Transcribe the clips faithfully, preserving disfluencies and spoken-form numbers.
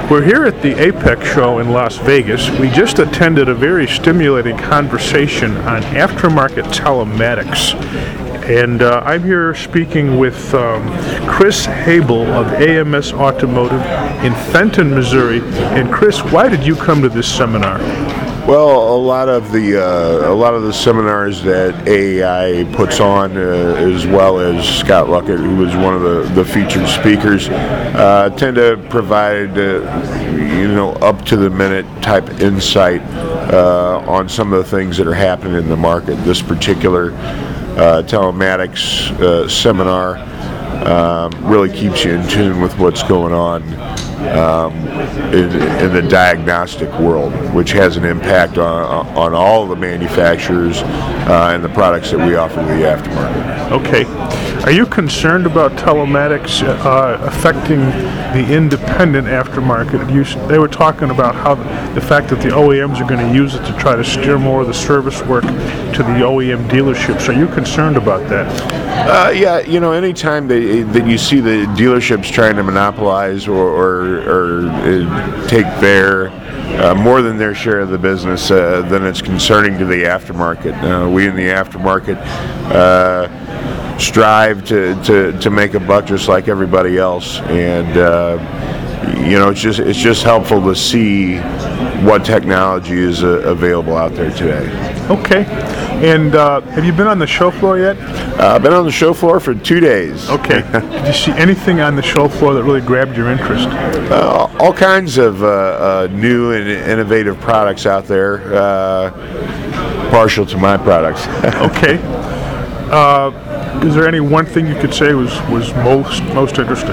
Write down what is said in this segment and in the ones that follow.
We're here at the APEX show in Las Vegas. We just attended a very stimulating conversation on aftermarket telematics. And uh, I'm here speaking with um, Chris Habel of A M S Automotive in Fenton, Missouri. And Chris, why did you come to this seminar? Well, a lot of the uh, a lot of the seminars that A A I puts on, uh, as well as Scott Luckett, who was one of the, the featured speakers, uh, tend to provide uh, you know up to the minute type insight uh, on some of the things that are happening in the market. This particular uh, telematics uh, seminar um, really keeps you in tune with what's going on Um, in, in the diagnostic world, which has an impact on, on all the manufacturers uh, and the products that we offer to the aftermarket. Okay. Are you concerned about telematics uh, affecting the independent aftermarket? You, they were talking about how the fact that the O E Ms are going to use it to try to steer more of the service work to the O E M dealerships. Are you concerned about that? Uh, yeah, you know, anytime that, that you see the dealerships trying to monopolize or, or, or uh, take their uh, more than their share of the business, uh, then it's concerning to the aftermarket. Uh, we in the aftermarket uh, strive to, to, to make a buck just like everybody else, and uh, you know, it's just it's just helpful to see what technology is uh, available out there today. Okay. And uh, have you been on the show floor yet? Uh, I've been on the show floor for two days. Okay. Did you see anything on the show floor that really grabbed your interest? Uh, all kinds of uh, uh, new and innovative products out there, uh, partial to my products. Okay. Uh, is there any one thing you could say was, was most most interesting?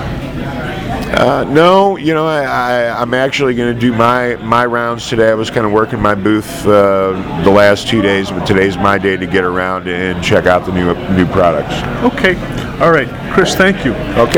Uh, no, you know, I, I, I'm actually going to do my, my rounds today. I was kind of working my booth uh, the last two days, but today's my day to get around and check out the new new products. Okay. All right. Chris, thank you. Okay.